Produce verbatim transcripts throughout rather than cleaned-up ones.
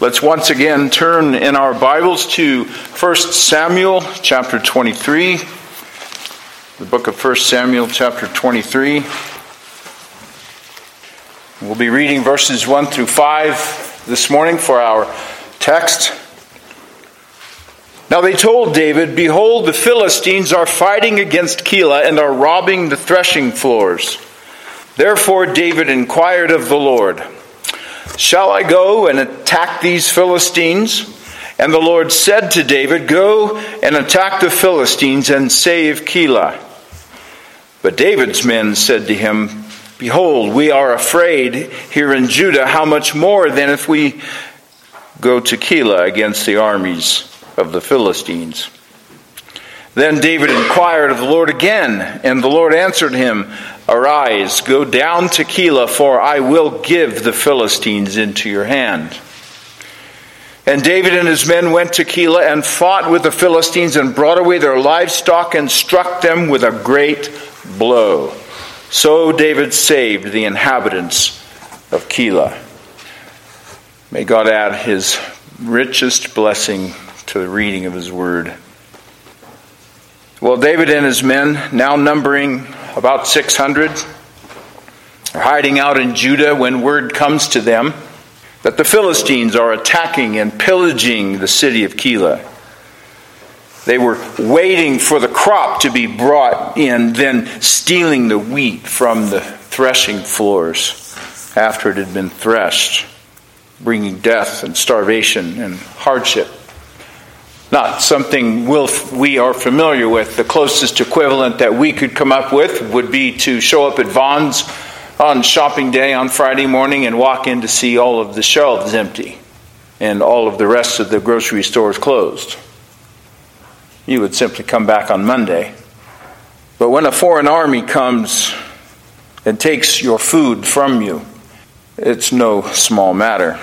Let's once again turn in our Bibles to First Samuel chapter twenty-three. The book of First Samuel chapter twenty-three. We'll be reading verses one through five this morning for our text. Now they told David, "Behold, the Philistines are fighting against Keilah and are robbing the threshing floors." Therefore David inquired of the Lord, "Shall I go and attack these Philistines?" And the Lord said to David, "Go and attack the Philistines and save Keilah." But David's men said to him, "Behold, we are afraid here in Judah. How much more then if we go to Keilah against the armies of the Philistines?" Then David inquired of the Lord again, and the Lord answered him, "Arise, go down to Keilah, for I will give the Philistines into your hand." And David and his men went to Keilah and fought with the Philistines and brought away their livestock and struck them with a great blow. So David saved the inhabitants of Keilah. May God add his richest blessing to the reading of his word. Well, David and his men, now numbering about six hundred, are hiding out in Judah when word comes to them that the Philistines are attacking and pillaging the city of Keilah. They were waiting for the crop to be brought in, then stealing the wheat from the threshing floors after it had been threshed, bringing death and starvation and hardship. Not something we'll, we are familiar with. The closest equivalent that we could come up with would be to show up at Vons on shopping day on Friday morning and walk in to see all of the shelves empty and all of the rest of the grocery stores closed. You would simply come back on Monday. But when a foreign army comes and takes your food from you, it's no small matter.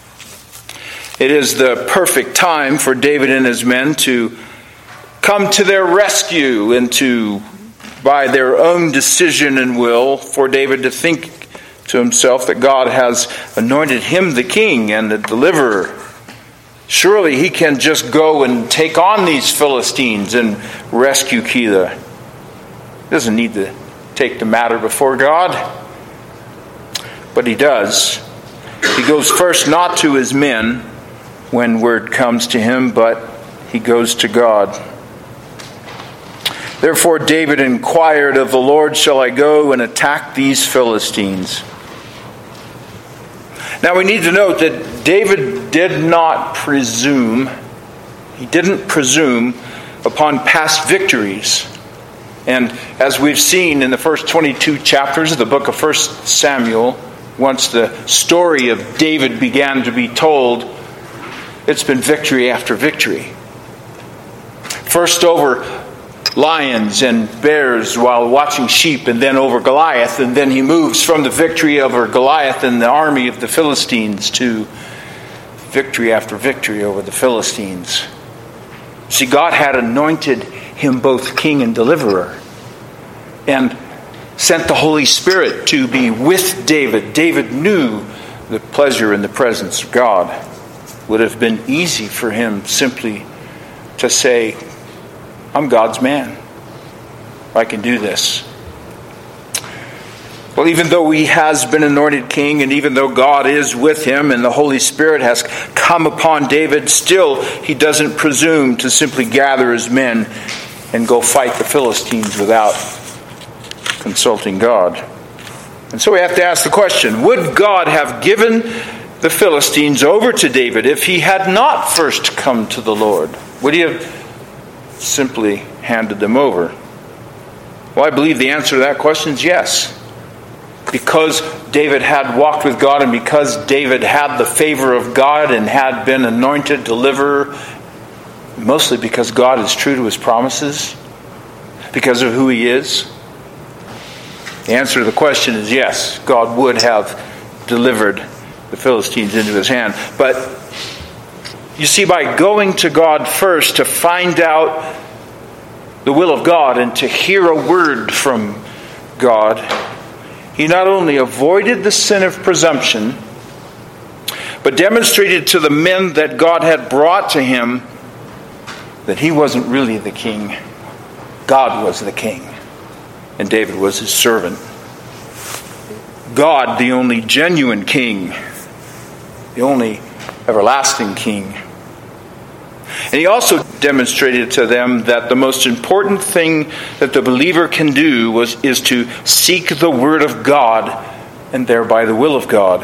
It is the perfect time for David and his men to come to their rescue and to, by their own decision and will, for David to think to himself that God has anointed him the king and the deliverer. Surely he can just go and take on these Philistines and rescue Keilah. He doesn't need to take the matter before God. But he does. He goes first not to his men when word comes to him, but he goes to God. Therefore David inquired of the Lord, "Shall I go and attack these Philistines?" Now we need to note that David did not presume, he didn't presume upon past victories. And as we've seen in the first twenty-two chapters of the book of First Samuel, once the story of David began to be told, it's been victory after victory. First over lions and bears while watching sheep, and then over Goliath, and then he moves from the victory over Goliath and the army of the Philistines to victory after victory over the Philistines. See, God had anointed him both king and deliverer, and sent the Holy Spirit to be with David. David knew the pleasure and the presence of God. Would have been easy for him simply to say, "I'm God's man. I can do this." Well, even though he has been anointed king, and even though God is with him and the Holy Spirit has come upon David, still he doesn't presume to simply gather his men and go fight the Philistines without consulting God. And so we have to ask the question, would God have given the Philistines over to David if he had not first come to the Lord? Would he have simply handed them over? Well, I believe the answer to that question is yes. Because David had walked with God, and because David had the favor of God and had been anointed deliverer, mostly because God is true to his promises, because of who he is, the answer to the question is yes, God would have delivered the Philistines into his hand. But you see, by going to God first to find out the will of God and to hear a word from God, he not only avoided the sin of presumption, but demonstrated to the men that God had brought to him that he wasn't really the king. God was the king, and David was his servant. God, the only genuine king, the only everlasting king. And he also demonstrated to them that the most important thing that the believer can do was is to seek the word of God and thereby the will of God.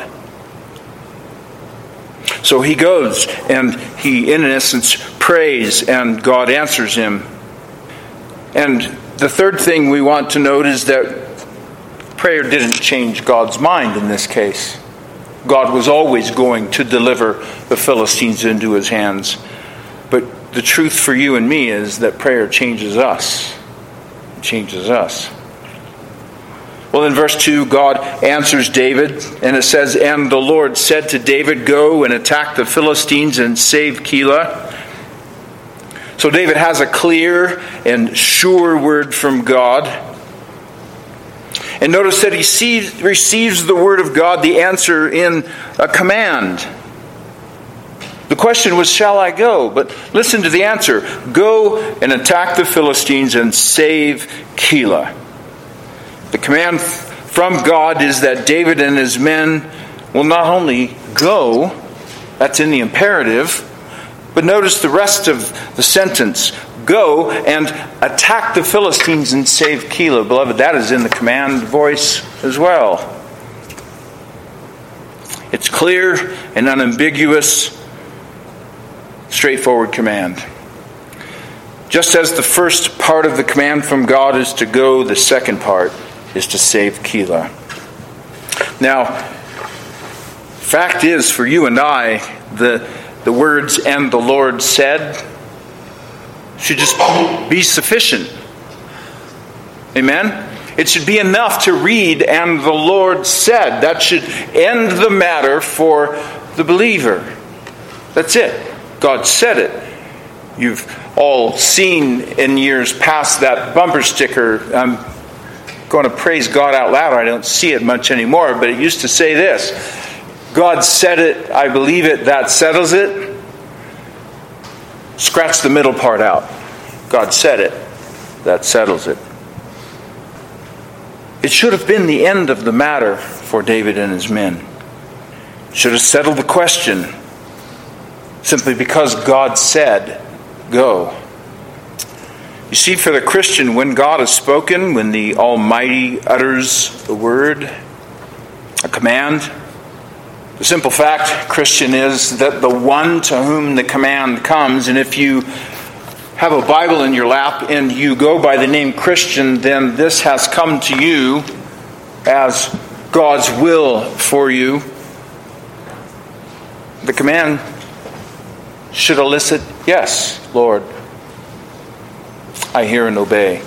So he goes and he, in essence, prays, and God answers him. And the third thing we want to note is that prayer didn't change God's mind in this case. God was always going to deliver the Philistines into his hands. But the truth for you and me is that prayer changes us. It changes us. Well, in verse two, God answers David, and it says, "And the Lord said to David, go and attack the Philistines and save Keilah." So David has a clear and sure word from God. And notice that he sees, receives the word of God, the answer, in a command. The question was, shall I go? But listen to the answer. Go and attack the Philistines and save Keilah. The command from God is that David and his men will not only go, that's in the imperative, but notice the rest of the sentence. Go and attack the Philistines and save Keilah. Beloved, that is in the command voice as well. It's clear and unambiguous, straightforward command. Just as the first part of the command from God is to go, the second part is to save Keilah. Now, fact is, for you and I, the, the words "and the Lord said" should just be sufficient. Amen? It should be enough to read "and the Lord said." That should end the matter for the believer. That's it. God said it. You've all seen in years past that bumper sticker. I'm going to praise God out loud. I don't see it much anymore, but it used to say this: God said it, I believe it, that settles it. Scratch the middle part out. God said it, that settles it. It should have been the end of the matter for David and his men. It should have settled the question. Simply because God said, go. You see, for the Christian, when God has spoken, when the Almighty utters the word, a command, the simple fact, Christian, is that the one to whom the command comes, and if you have a Bible in your lap and you go by the name Christian, then this has come to you as God's will for you. The command should elicit, yes, Lord, I hear and obey.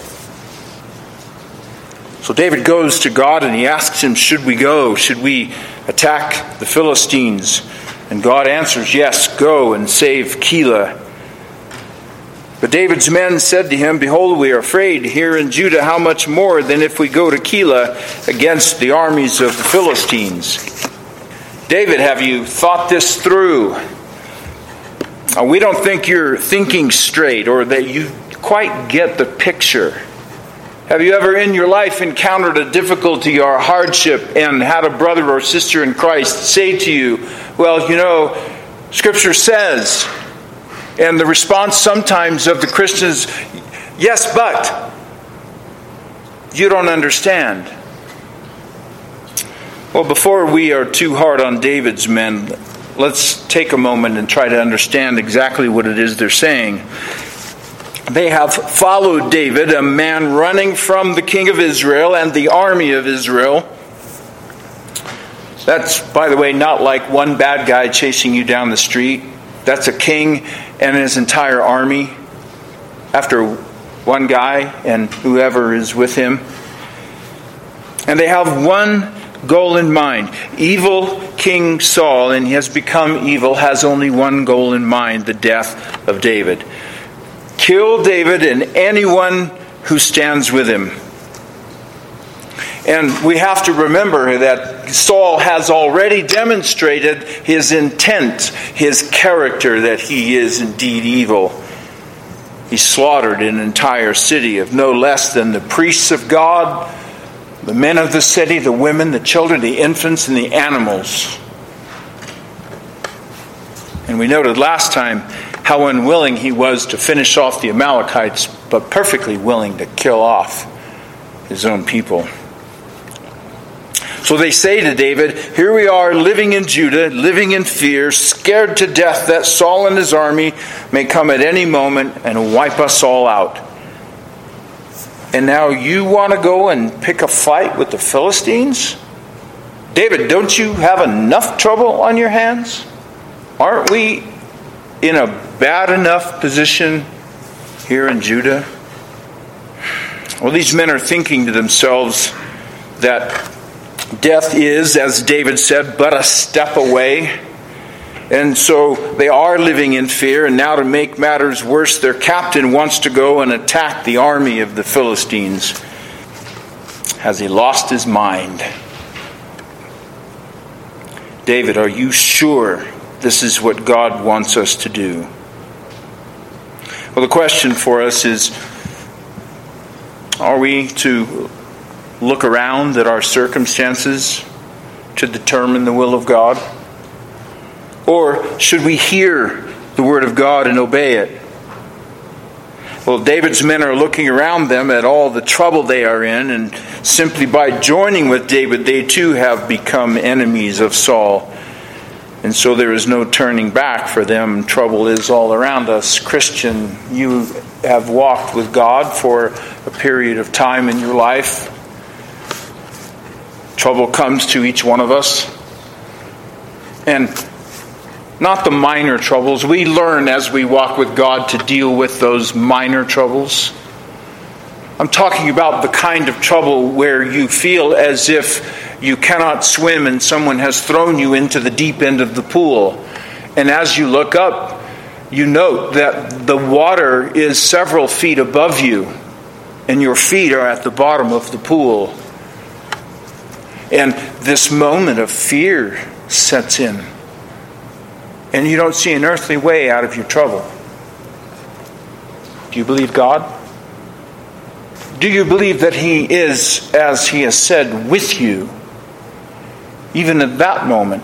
So David goes to God and he asks him, should we go? Should we attack the Philistines? And God answers, yes, go and save Keilah. But David's men said to him, behold, we are afraid here in Judah, how much more than if we go to Keilah against the armies of the Philistines? David, have you thought this through? Uh, we don't think you're thinking straight or that you quite get the picture. Have you ever in your life encountered a difficulty or a hardship and had a brother or sister in Christ say to you, well, you know, Scripture says, and the response sometimes of the Christians, yes, but you don't understand. Well, before we are too hard on David's men, let's take a moment and try to understand exactly what it is they're saying. They have followed David, a man running from the king of Israel and the army of Israel. That's, by the way, not like one bad guy chasing you down the street. That's a king and his entire army after one guy and whoever is with him. And they have one goal in mind. Evil King Saul, and he has become evil, has only one goal in mind, the death of David. Kill David and anyone who stands with him. And we have to remember that Saul has already demonstrated his intent, his character, that he is indeed evil. He slaughtered an entire city of no less than the priests of God, the men of the city, the women, the children, the infants, and the animals. And we noted last time how unwilling he was to finish off the Amalekites, but perfectly willing to kill off his own people. So they say to David, here we are living in Judah, living in fear, scared to death that Saul and his army may come at any moment and wipe us all out. And now you want to go and pick a fight with the Philistines? David, don't you have enough trouble on your hands? Aren't we in a bad enough position here in Judah? Well, these men are thinking to themselves that death is, as David said, but a step away. And so they are living in fear. And now to make matters worse, their captain wants to go and attack the army of the Philistines. Has he lost his mind? David, are you sure this is what God wants us to do? Well, the question for us is, are we to look around at our circumstances to determine the will of God? Or should we hear the word of God and obey it? Well, David's men are looking around them at all the trouble they are in, and simply by joining with David, they too have become enemies of Saul. And so there is no turning back for them. Trouble is all around us. Christian, you have walked with God for a period of time in your life. Trouble comes to each one of us. And not the minor troubles. We learn as we walk with God to deal with those minor troubles. I'm talking about the kind of trouble where you feel as if you cannot swim and someone has thrown you into the deep end of the pool. And as you look up, you note that the water is several feet above you and your feet are at the bottom of the pool. And this moment of fear sets in. And you don't see an earthly way out of your trouble. Do you believe God? Do you believe that He is, as He has said, with you, even at that moment?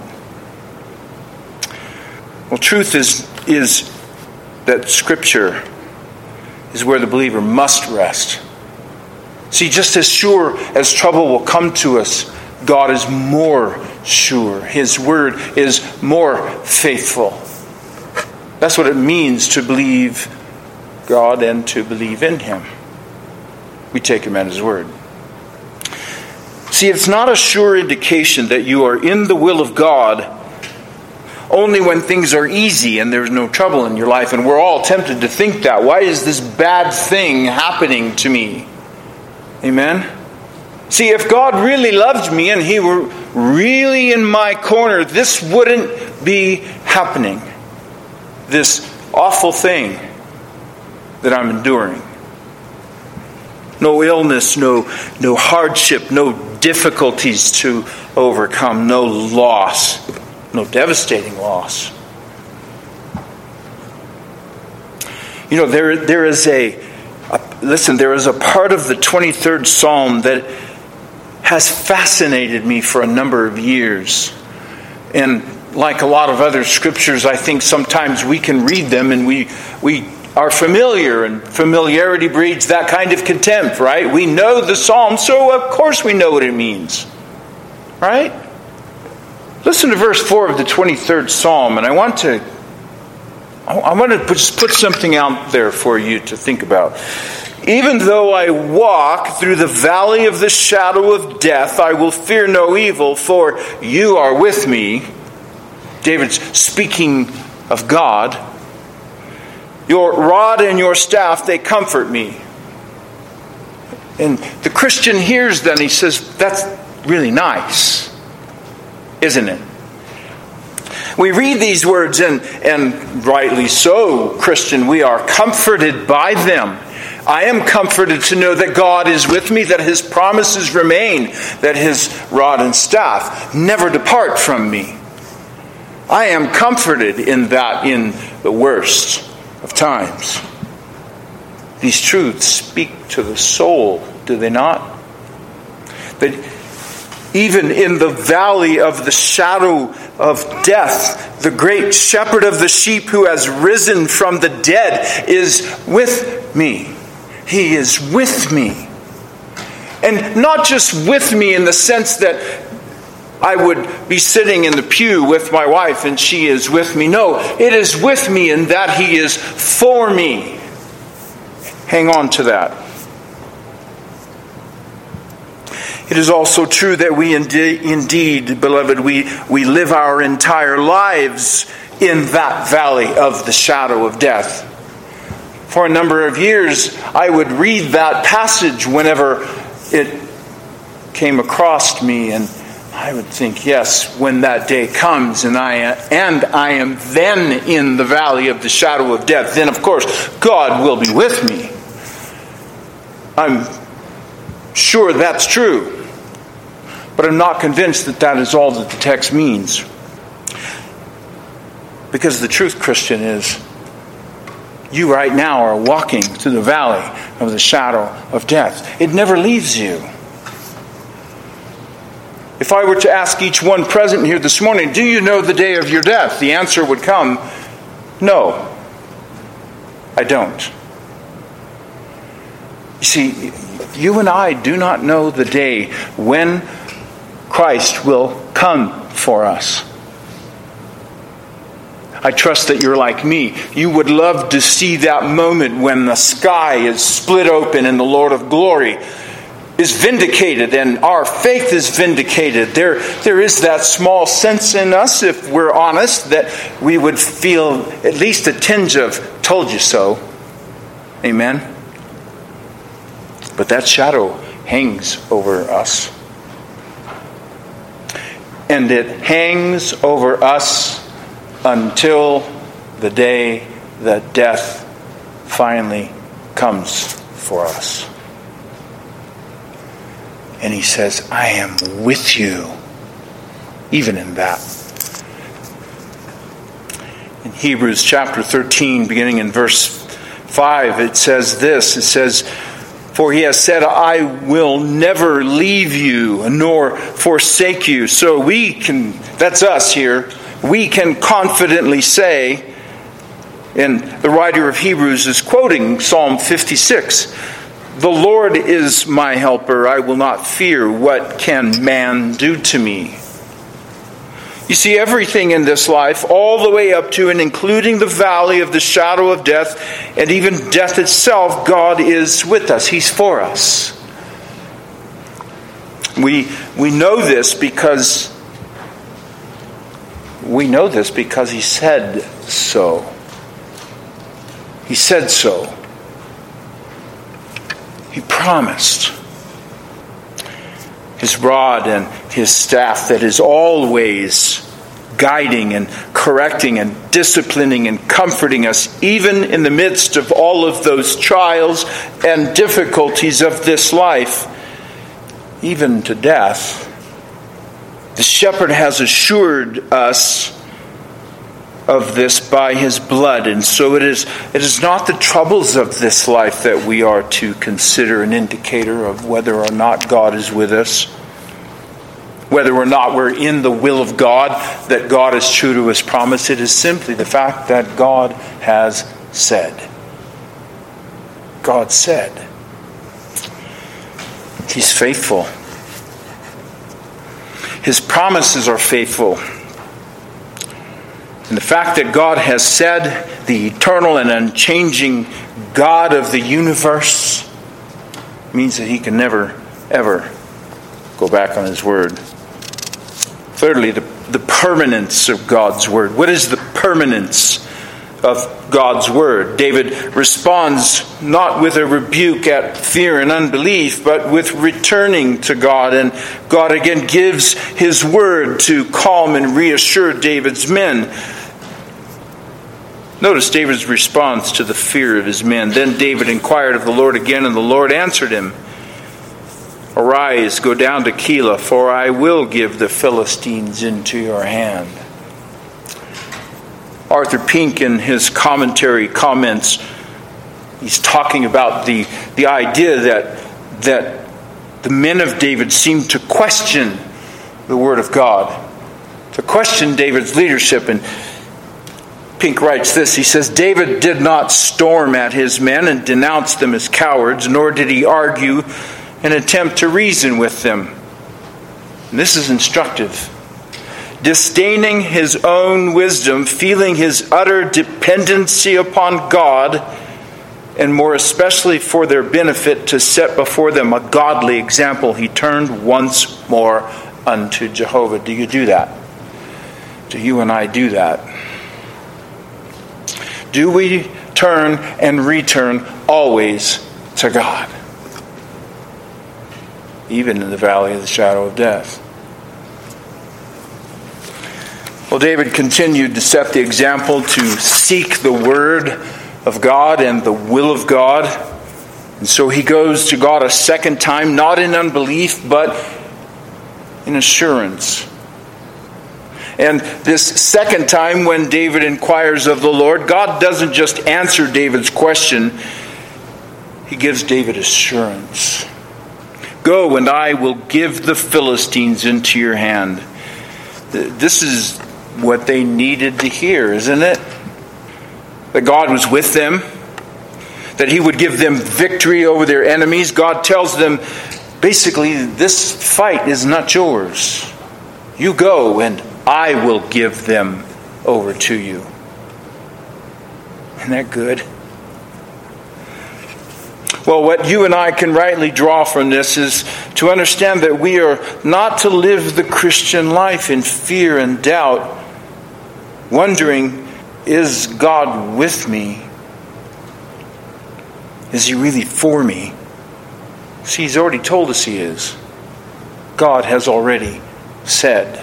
Well, truth is, is that Scripture is where the believer must rest. See, just as sure as trouble will come to us, God is more sure. His word is more faithful. That's what it means to believe God and to believe in Him. We take Him at His word. See, it's not a sure indication that you are in the will of God only when things are easy and there's no trouble in your life. And we're all tempted to think that. Why is this bad thing happening to me? Amen? See, if God really loved me and He were really in my corner, this wouldn't be happening. This awful thing that I'm enduring. No illness, no, no hardship, no difficulties to overcome, no loss, no devastating loss. You know, there there is a, a listen, there is a part of the twenty-third Psalm that has fascinated me for a number of years. And like a lot of other scriptures, I think sometimes we can read them and we we are familiar, and familiarity breeds that kind of contempt, right? We know the Psalm, so of course we know what it means. Right? Listen to verse four of the twenty-third Psalm, and I want to I want to just put something out there for you to think about. Even though I walk through the valley of the shadow of death, I will fear no evil, for you are with me. David's speaking of God. Your rod and your staff, they comfort me. And the Christian hears that and he says, that's really nice, isn't it? We read these words and, and rightly so, Christian, we are comforted by them. I am comforted to know that God is with me, that His promises remain, that His rod and staff never depart from me. I am comforted in that in the worst of times. These truths speak to the soul, do they not? That even in the valley of the shadow of death, the great shepherd of the sheep who has risen from the dead is with me. He is with me. And not just with me in the sense that I would be sitting in the pew with my wife and she is with me. No, it is with me in that He is for me. Hang on to that. It is also true that we indeed, indeed, beloved, we, we live our entire lives in that valley of the shadow of death. For a number of years, I would read that passage whenever it came across me, and I would think, yes, when that day comes and I and I am then in the valley of the shadow of death, then of course God will be with me. I'm sure that's true. But I'm not convinced that that is all that the text means. Because the truth, Christian, is you right now are walking through the valley of the shadow of death. It never leaves you. If I were to ask each one present here this morning, do you know the day of your death? The answer would come, no, I don't. You see, you and I do not know the day when Christ will come for us. I trust that you're like me. You would love to see that moment when the sky is split open and the Lord of glory is vindicated and our faith is vindicated. There, there is that small sense in us, if we're honest, that we would feel at least a tinge of told you so. Amen? But that shadow hangs over us. And it hangs over us until the day that death finally comes for us. And He says, I am with you, even in that. In Hebrews chapter thirteen, beginning in verse five, it says this, it says, for He has said, I will never leave you nor forsake you. So we can, that's us here, we can confidently say, and the writer of Hebrews is quoting Psalm fifty-six, the Lord is my helper, I will not fear. What can man do to me? You see, everything in this life, all the way up to and including the valley of the shadow of death, and even death itself, God is with us. He's for us. We we know this because we know this because He said so. He said so. He promised. His rod and His staff that is always guiding and correcting and disciplining and comforting us, even in the midst of all of those trials and difficulties of this life, even to death. The shepherd has assured us of this by His blood, and so it is it is not the troubles of this life that we are to consider an indicator of whether or not God is with us, whether or not we're in the will of God, that God is true to His promise. It is simply the fact that God has said. God said. He's faithful. His promises are faithful. And the fact that God has said, the eternal and unchanging God of the universe, means that He can never, ever go back on His word. Thirdly, the, the permanence of God's word. What is the permanence of God's word? David responds not with a rebuke at fear and unbelief, but with returning to God. And God again gives His word to calm and reassure David's men. Notice David's response to the fear of his men. Then David inquired of the Lord again, and the Lord answered him, Arise, go down to Keilah, for I will give the Philistines into your hand. Arthur Pink, in his commentary, comments, he's talking about the, the idea that, that the men of David seemed to question the word of God, to question David's leadership. And Pink writes this, he says, David did not storm at his men and denounce them as cowards, nor did he argue and attempt to reason with them. And this is instructive. Disdaining his own wisdom, feeling his utter dependency upon God, and more especially for their benefit to set before them a godly example, he turned once more unto Jehovah. Do you do that? Do you and I do that? Do we turn and return always to God? Even in the valley of the shadow of death. Well, David continued to set the example to seek the word of God and the will of God. And so he goes to God a second time, not in unbelief, but in assurance. And this second time when David inquires of the Lord, God doesn't just answer David's question, he gives David assurance. Go, and I will give the Philistines into your hand. This is what they needed to hear, isn't it? That God was with them, that he would give them victory over their enemies. God tells them, basically, this fight is not yours. You go, and I will give them over to you. Isn't that good? Well, what you and I can rightly draw from this is to understand that we are not to live the Christian life in fear and doubt, wondering, is God with me? Is he really for me? See, he's already told us he is. God has already said.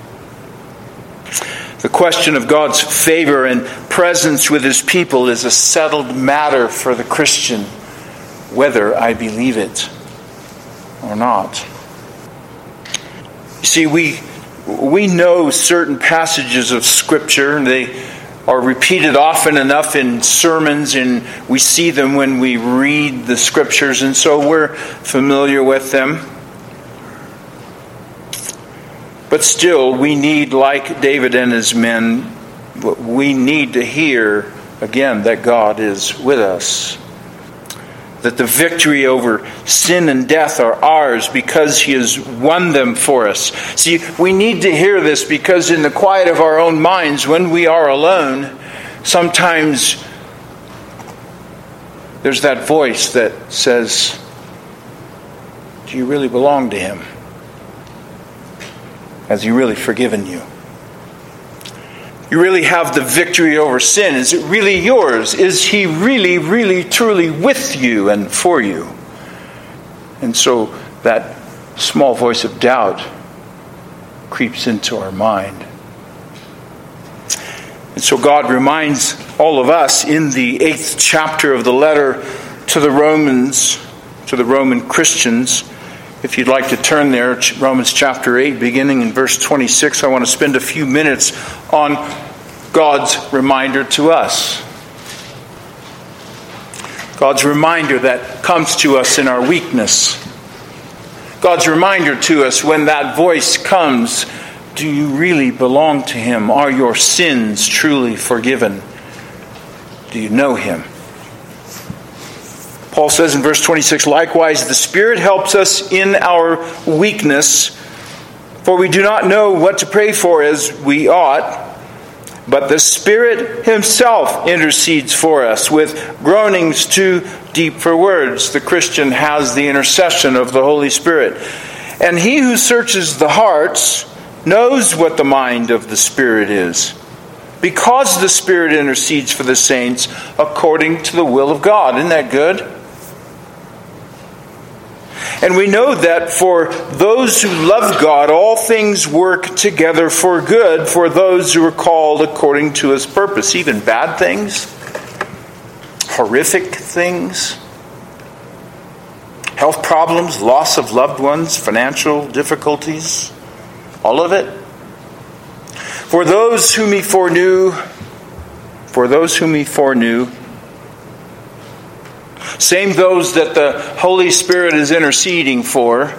The question of God's favor and presence with his people is a settled matter for the Christian, whether I believe it or not. You see, we we know certain passages of Scripture. They are repeated often enough in sermons, and we see them when we read the Scriptures, and so we're familiar with them. But still, we need, like David and his men, we need to hear again that God is with us. That the victory over sin and death are ours because he has won them for us. See, we need to hear this because in the quiet of our own minds, when we are alone, sometimes there's that voice that says, do you really belong to him? Has he really forgiven you? You really have the victory over sin. Is it really yours? Is he really, really, truly with you and for you? And so that small voice of doubt creeps into our mind. And so God reminds all of us in the eighth chapter of the letter to the Romans, to the Roman Christians. If you'd like to turn there, Romans chapter eight, beginning in verse twenty-six, I want to spend a few minutes on God's reminder to us. God's reminder that comes to us in our weakness. God's reminder to us when that voice comes, do you really belong to him? Are your sins truly forgiven? Do you know him? Paul says in verse twenty-six, likewise, the Spirit helps us in our weakness, for we do not know what to pray for as we ought, but the Spirit himself intercedes for us with groanings too deep for words. The Christian has the intercession of the Holy Spirit. And he who searches the hearts knows what the mind of the Spirit is, because the Spirit intercedes for the saints according to the will of God. Isn't that good? And we know that for those who love God, all things work together for good for those who are called according to His purpose. Even bad things, horrific things, health problems, loss of loved ones, financial difficulties, all of it. For those whom He foreknew, for those whom He foreknew, same those that the Holy Spirit is interceding for.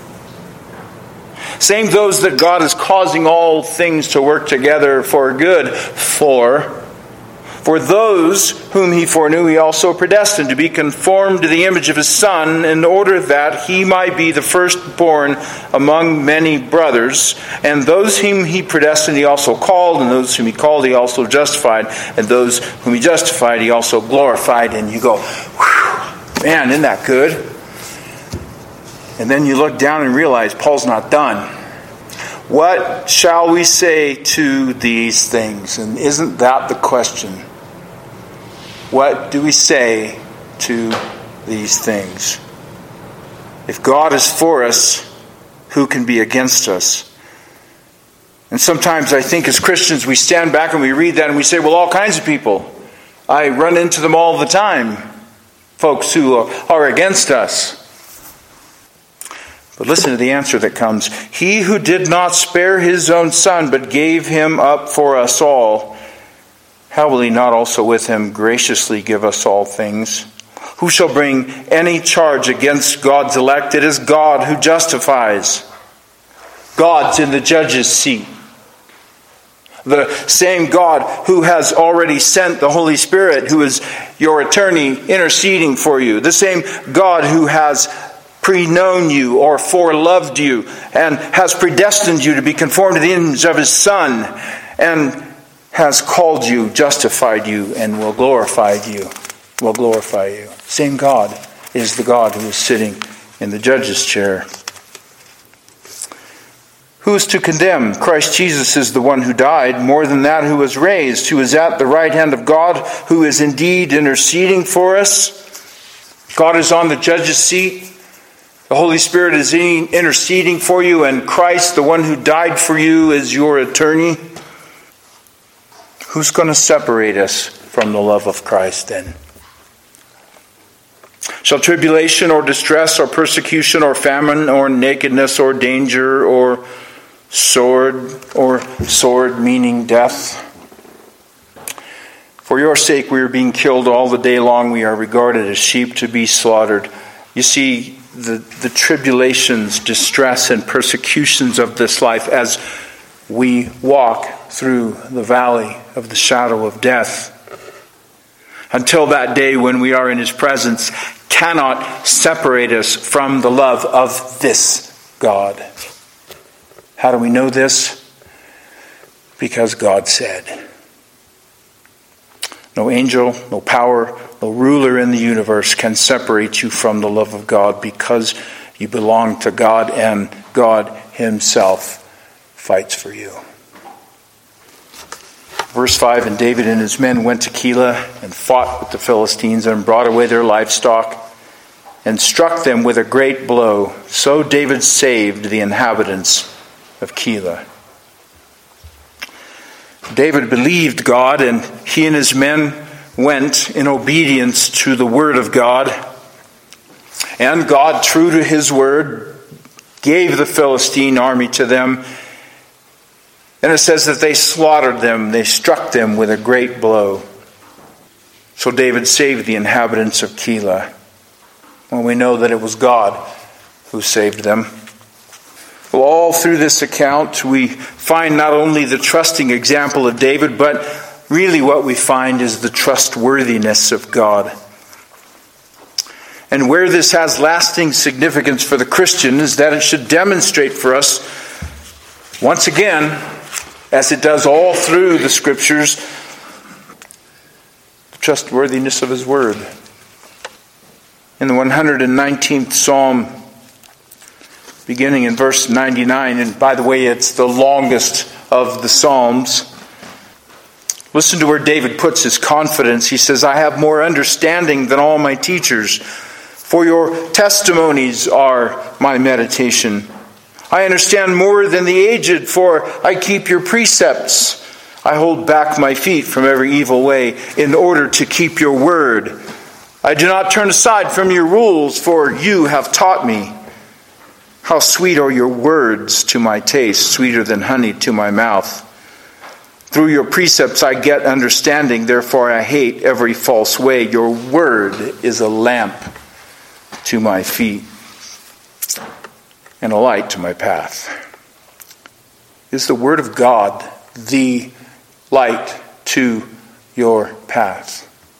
Same those that God is causing all things to work together for good for. For those whom He foreknew, He also predestined to be conformed to the image of His Son, in order that He might be the firstborn among many brothers. And those whom He predestined, He also called. And those whom He called, He also justified. And those whom He justified, He also glorified. And you go, whew, man, isn't that good? And then you look down and realize Paul's not done. What shall we say to these things? And isn't that the question? What do we say to these things? If God is for us, who can be against us? And sometimes I think as Christians we stand back and we read that and we say, well, all kinds of people. I run into them all the time. Folks who are against us. But listen to the answer that comes. He who did not spare His own Son, but gave Him up for us all, how will He not also with Him graciously give us all things? Who shall bring any charge against God's elect? It is God who justifies. God's in the judge's seat. The same God who has already sent the Holy Spirit, who is your attorney interceding for you. The same God who has pre-known you or foreloved you and has predestined you to be conformed to the image of His Son and has called you, justified you, and will glorify you. Will glorify you. Same God is the God who is sitting in the judge's chair. Who is to condemn? Christ Jesus is the one who died, more than that, who was raised, who is at the right hand of God, who is indeed interceding for us. God is on the judge's seat. The Holy Spirit is interceding for you, and Christ, the one who died for you, is your attorney. Who's going to separate us from the love of Christ then? Shall tribulation or distress or persecution or famine or nakedness or danger or sword, or sword meaning death? For your sake we are being killed all the day long. We are regarded as sheep to be slaughtered. You see, the, the tribulations, distress, and persecutions of this life as we walk through the valley of the shadow of death, until that day when we are in His presence, cannot separate us from the love of this God. How do we know this? Because God said. No angel, no power, no ruler in the universe can separate you from the love of God, because you belong to God and God Himself fights for you. Verse five, and David and his men went to Keilah and fought with the Philistines and brought away their livestock and struck them with a great blow. So David saved the inhabitants of Keilah. David believed God, and he and his men went in obedience to the word of God. And God, true to His word, gave the Philistine army to them. And it says that they slaughtered them, they struck them with a great blow. So David saved the inhabitants of Keilah. Well, we know that it was God who saved them. Well, all through this account, we find not only the trusting example of David, but really what we find is the trustworthiness of God. And where this has lasting significance for the Christian is that it should demonstrate for us, once again, as it does all through the Scriptures, the trustworthiness of His Word. In the one hundred nineteenth Psalm, beginning in verse ninety-nine, and by the way, it's the longest of the Psalms, listen to where David puts his confidence. He says, I have more understanding than all my teachers, For your testimonies are my meditation. I understand more than the aged, for I keep your precepts. I hold back my feet from every evil way in order to keep your word. I do not turn aside from your rules, for you have taught me. How sweet are your words to my taste, sweeter than honey to my mouth. Through your precepts I get understanding, therefore I hate every false way. Your word is a lamp to my feet and a light to my path. Is the word of God the light to your path?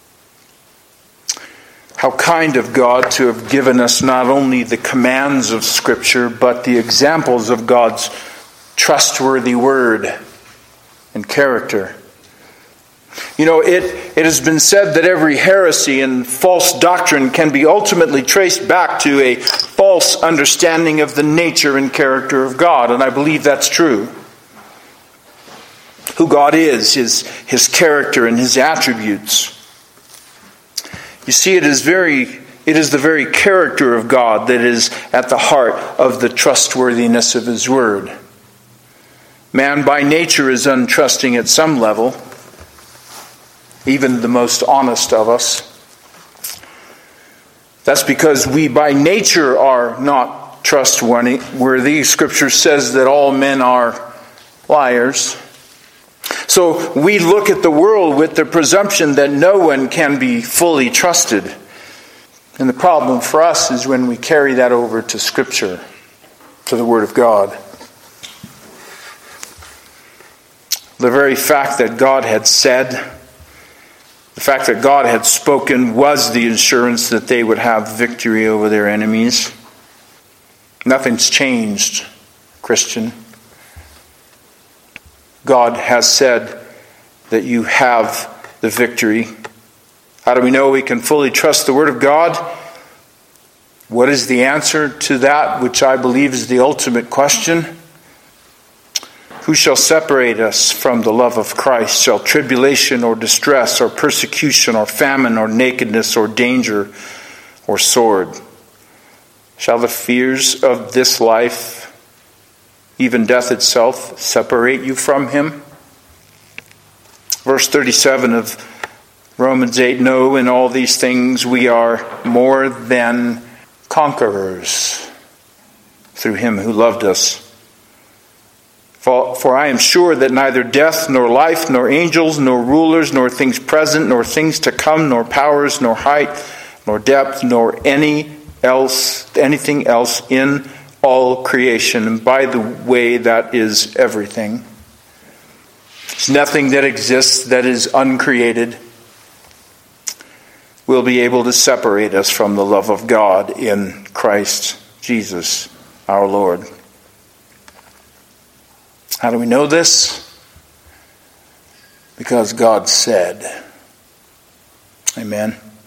How kind of God to have given us not only the commands of Scripture, but the examples of God's trustworthy word and character. You know, it, it has been said that every heresy and false doctrine can be ultimately traced back to a false understanding of the nature and character of God, and I believe that's true. Who God is, his, his character and his attributes. You see, it is very it is the very character of God that is at the heart of the trustworthiness of his word. Man by nature is untrusting at some level, even the most honest of us. That's because we by nature are not trustworthy. Scripture says that all men are liars. So we look at the world with the presumption that no one can be fully trusted. And the problem for us is when we carry that over to Scripture, to the Word of God. The very fact that God had said, the fact that God had spoken was the assurance that they would have victory over their enemies. Nothing's changed, Christian. God has said that you have the victory. How do we know we can fully trust the Word of God? What is the answer to that, which I believe is the ultimate question? Who shall separate us from the love of Christ? Shall tribulation or distress or persecution or famine or nakedness or danger or sword? Shall the fears of this life, even death itself, separate you from him? Verse thirty-seven of Romans eight, no, in all these things we are more than conquerors through him who loved us. For, for I am sure that neither death, nor life, nor angels, nor rulers, nor things present, nor things to come, nor powers, nor height, nor depth, nor any else, anything else in all creation, and by the way, that is everything. There's nothing that exists that is uncreated will be able to separate us from the love of God in Christ Jesus our Lord. How do we know this? Because God said. Amen.